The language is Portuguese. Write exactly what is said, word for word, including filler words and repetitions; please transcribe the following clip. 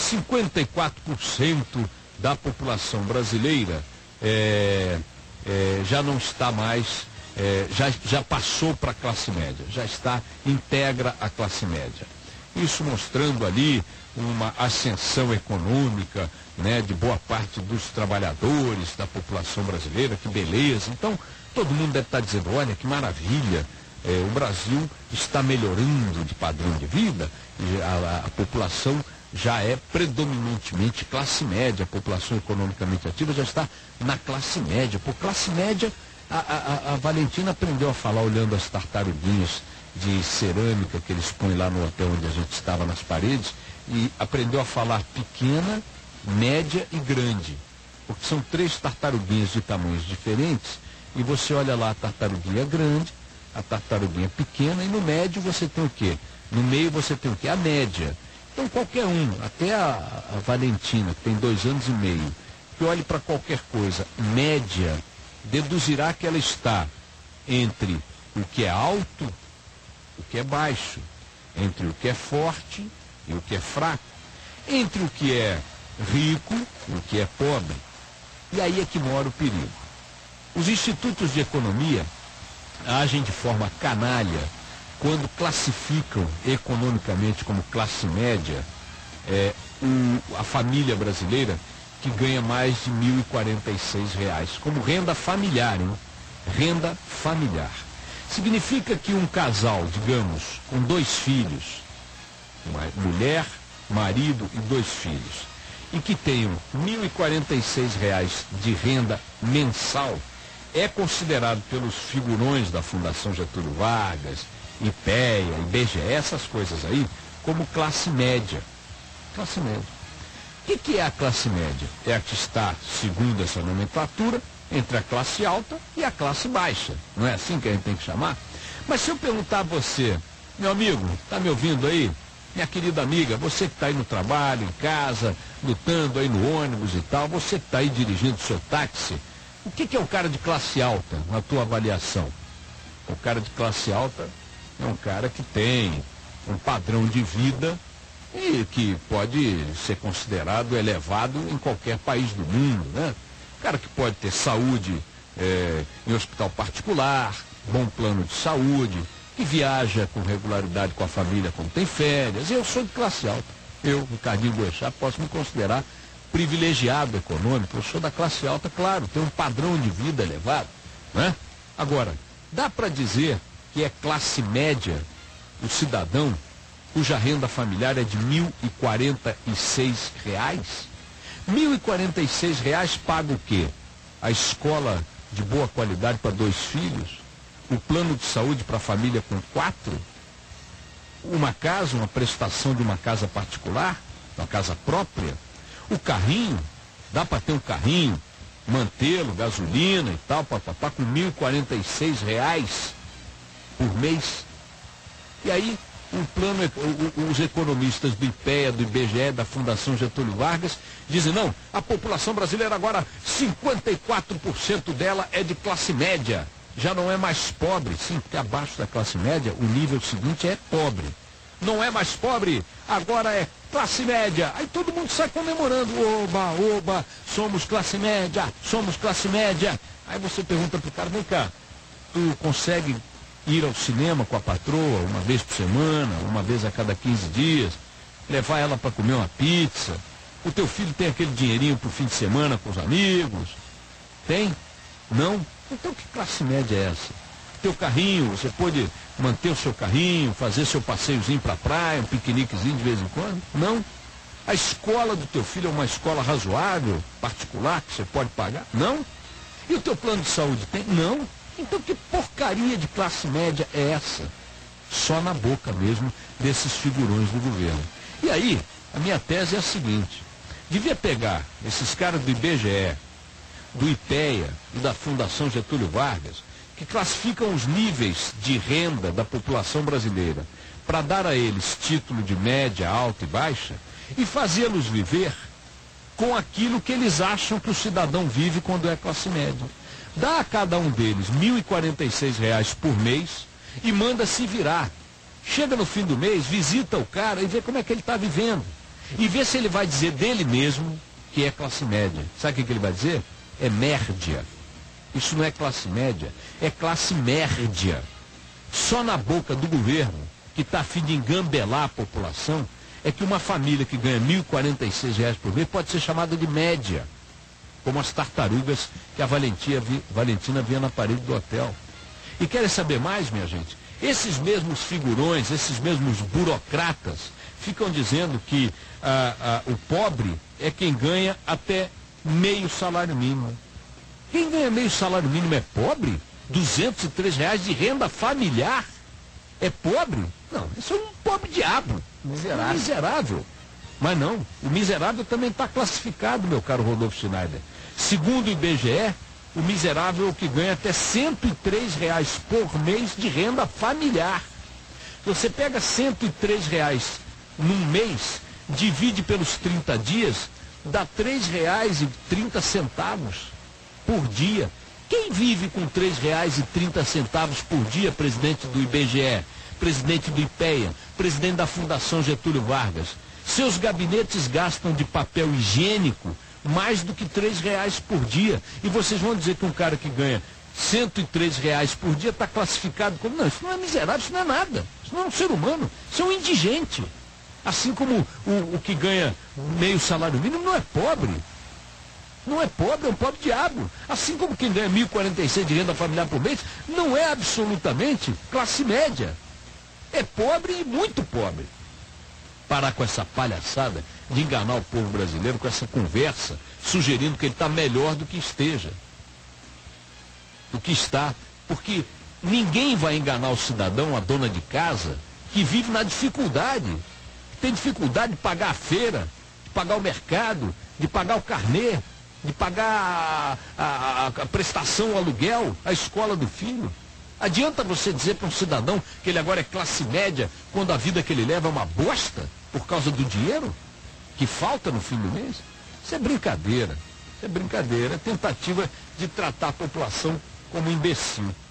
cinquenta e quatro por cento da população brasileira é, é, já não está mais, é, já, já passou para a classe média, já está, integra a classe média. Isso mostrando ali uma ascensão econômica, né, de boa parte dos trabalhadores da população brasileira, que beleza. Então, todo mundo deve estar dizendo, olha que maravilha, é, o Brasil está melhorando de padrão de vida, e a, a, a população já é predominantemente classe média, a população economicamente ativa já está na classe média. Por classe média, a, a, a Valentina aprendeu a falar olhando as tartaruguinhas de cerâmica que eles põem lá no hotel onde a gente estava nas paredes, e aprendeu a falar pequena, média e grande, porque são três tartaruguinhas de tamanhos diferentes, e você olha lá a tartaruguinha grande, a tartaruguinha pequena, e no médio você tem o quê? No meio você tem o quê? A média. Então qualquer um, até a, a Valentina, que tem dois anos e meio, que olhe para qualquer coisa média, deduzirá que ela está entre o que é alto, o que é baixo, entre o que é forte e o que é fraco, entre o que é rico e o que é pobre. E aí é que mora o perigo. Os institutos de economia agem de forma canalha quando classificam economicamente como classe média é, o, a família brasileira que ganha mais de mil e quarenta e seis reais, como renda familiar, hein? Renda familiar. Significa que um casal, digamos, com dois filhos, uma mulher, marido e dois filhos, e que tenham mil e quarenta e seis reais de renda mensal, é considerado pelos figurões da Fundação Getúlio Vargas, IPEA, I B G E, essas coisas aí, como classe média. Classe média. O que, que é a classe média? É a que está, segundo essa nomenclatura, entre a classe alta e a classe baixa. Não é assim que a gente tem que chamar? Mas se eu perguntar a você, meu amigo, está me ouvindo aí? Minha querida amiga, você que está aí no trabalho, em casa, lutando aí no ônibus e tal, você que está aí dirigindo seu táxi, o que, que é o cara de classe alta, na tua avaliação? O cara de classe alta é um cara que tem um padrão de vida e que pode ser considerado elevado em qualquer país do mundo, né? Cara que pode ter saúde é, em hospital particular, bom plano de saúde, que viaja com regularidade com a família quando tem férias. Eu sou de classe alta. Eu, Ricardinho Boechat, posso me considerar privilegiado econômico. Eu sou da classe alta, claro, tenho um padrão de vida elevado, né? Agora, dá para dizer que é classe média o cidadão cuja renda familiar é de mil e quarenta e seis reais? mil e quarenta e seis reais paga o quê? A escola de boa qualidade para dois filhos? O plano de saúde para a família com quatro? Uma casa, uma prestação de uma casa particular? Uma casa própria? O carrinho? Dá para ter um carrinho, mantê-lo, gasolina e tal, papapá, com mil e quarenta e seis reais por mês? E aí, um plano, os economistas do IPEA, do I B G E, da Fundação Getúlio Vargas, dizem, não, a população brasileira agora, cinquenta e quatro por cento dela é de classe média, já não é mais pobre. Sim, porque abaixo da classe média, o nível seguinte é pobre. Não é mais pobre, agora é classe média. Aí todo mundo sai comemorando, oba, oba, somos classe média, somos classe média. Aí você pergunta pro cara, vem cá, tu consegue ir ao cinema com a patroa uma vez por semana, uma vez a cada quinze dias, levar ela para comer uma pizza? O teu filho tem aquele dinheirinho pro fim de semana com os amigos? Tem? Não? Então que classe média é essa? Teu carrinho, você pode manter o seu carrinho, fazer seu passeiozinho para a praia, um piqueniquezinho de vez em quando? Não? A escola do teu filho é uma escola razoável, particular, que você pode pagar? Não? E o teu plano de saúde tem? Não? Então que porcaria de classe média é essa? Só na boca mesmo desses figurões do governo. E aí, a minha tese é a seguinte: devia pegar esses caras do I B G E, do IPEA e da Fundação Getúlio Vargas, que classificam os níveis de renda da população brasileira, para dar a eles título de média, alta e baixa, e fazê-los viver com aquilo que eles acham que o cidadão vive quando é classe média. Dá a cada um deles mil e quarenta e seis reais por mês e manda se virar. Chega no fim do mês, visita o cara e vê como é que ele está vivendo. E ver se ele vai dizer dele mesmo que é classe média. Sabe o que, que ele vai dizer? É média. Isso não é classe média, é classe média. Só na boca do governo, que está a fim de engambelar a população, é que uma família que ganha mil e quarenta e seis reais por mês pode ser chamada de média. Como as tartarugas que a Valentina, Valentina via na parede do hotel. E querem saber mais, minha gente? Esses mesmos figurões, esses mesmos burocratas, ficam dizendo que ah, ah, o pobre é quem ganha até meio salário mínimo. Quem ganha meio salário mínimo é pobre? duzentos e três reais de renda familiar? É pobre? Não, isso é um pobre diabo. Miserável. Um miserável. Mas não, o miserável também está classificado, meu caro Rodolfo Schneider. Segundo o I B G E, o miserável é o que ganha até cento e três reais por mês de renda familiar. Você pega cento e três reais num mês, divide pelos trinta dias, dá três reais e trinta centavos por dia. Quem vive com três reais e trinta centavos por dia, presidente do I B G E, presidente do IPEA, presidente da Fundação Getúlio Vargas? Seus gabinetes gastam de papel higiênico mais do que três reais por dia. E vocês vão dizer que um cara que ganha cento e três reais por dia está classificado como... Não, isso não é miserável, isso não é nada. Isso não é um ser humano, isso é um indigente. Assim como o, o que ganha meio salário mínimo não é pobre. Não é pobre, é um pobre diabo. Assim como quem ganha mil e quarenta e seis de renda familiar por mês não é absolutamente classe média. É pobre e muito pobre. Parar com essa palhaçada de enganar o povo brasileiro com essa conversa, sugerindo que ele está melhor do que esteja. Do que está. Porque ninguém vai enganar o cidadão, a dona de casa, que vive na dificuldade. Que tem dificuldade de pagar a feira, de pagar o mercado, de pagar o carnê, de pagar a, a, a prestação, o aluguel, a escola do filho. Adianta você dizer para um cidadão que ele agora é classe média, quando a vida que ele leva é uma bosta, por causa do dinheiro que falta no fim do mês? Isso é brincadeira. Isso é brincadeira. É tentativa de tratar a população como imbecil.